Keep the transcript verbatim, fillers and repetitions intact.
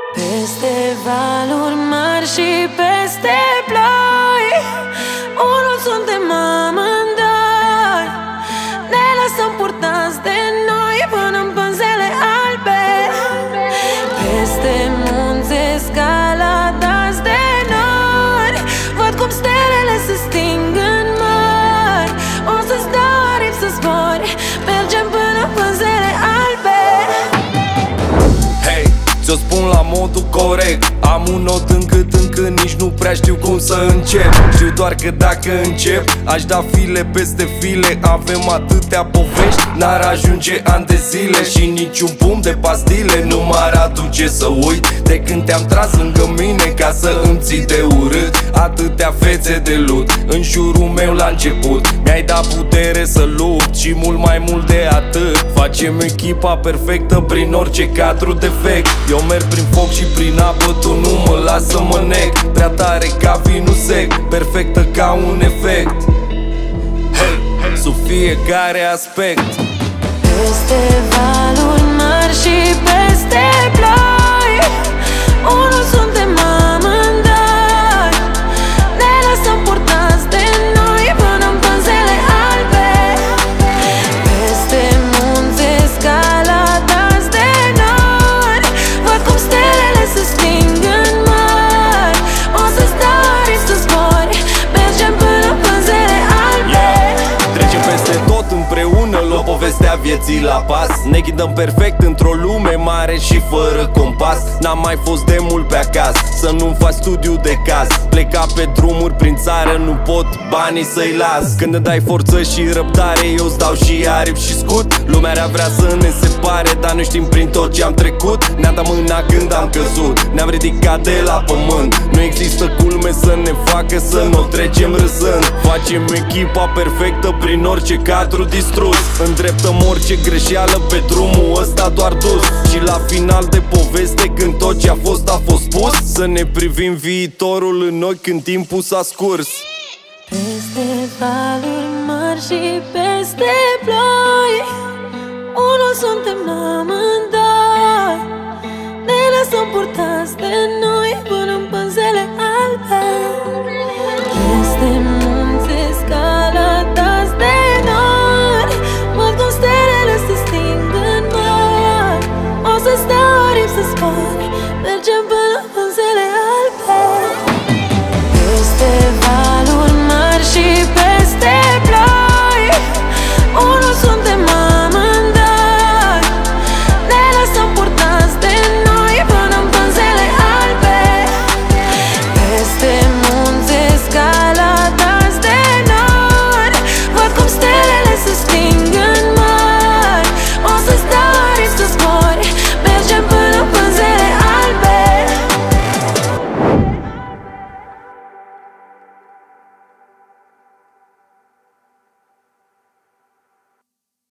Peste valuri mari și peste ploi, unul suntem amândoi. Ne lăsăm purtați de noi până în pânzele albe. Peste munți escaladați de nori, văd cum stelele se sting în mări. O să-ți dau aripi să zbori, mergem până în pânzele albe. Ți-o spun la modul corect, am un nod încât încă nici nu prea știu cum să încep. Știu doar că dacă încep, aș da file peste file. Avem atâtea povești, n-ar ajunge ani de zile. Și niciun pumn de pastile nu m-ar aduce să uit de când te-am tras lângă mine ca să îmi ții de urât. Atâtea fețe de lut în jurul meu la început. Mi-ai dat putere să lupt și mult mai mult de atât. Facem echipa perfectă prin orice cadru defect. Eu merg prin foc și prin apă, tu nu mă las să mă nec. Prea tare ca vinul sec, perfectă ca un efect. Hey, hey. Sub fiecare aspect. Peste valuri mari și peste ploi, unul suntem amândoi. Ne lăsăm purtați de noi până în pânzele albe. Peste munți escaladați de nori, văd cum stelele se sting în mări. O să-ți dau aripi să zbori, mergem până în pânzele albe. Trecem peste tot împreună, luăm povestea vieții la pas. Ne ghidăm perfect într-o lume mare și fără compas. N-am mai fost de mult pe acasă, să nu fac studiu de caz. Pleca pe drumuri prin țară, nu pot banii să-i las. Când îmi dai forță și răbdare, eu-ți dau și aripi și scut. Lumea rea vrea să ne separe, dar nu știm prin tot ce am trecut. Ne-am dat mâna când am căzut, ne-am ridicat de la pământ. Nu există culme să ne facă să nu trecem râzând. Facem echipa perfectă prin orice cadru distrus. Îndreptăm orice greșeală pe drumul ăsta doar dus. Și la final de poveste, când tot ce a fost a fost spus, să ne privim viitorul în ochi când timpul s-a scurs. Peste valuri mari și peste ploi, unul suntem amândoi. Ne lăsăm purtați de noi până în pânzele albe. Peste munți escaladați de nori, văd cum stelele se sting în mări. O să-ți dau aripi să zbori, mergem până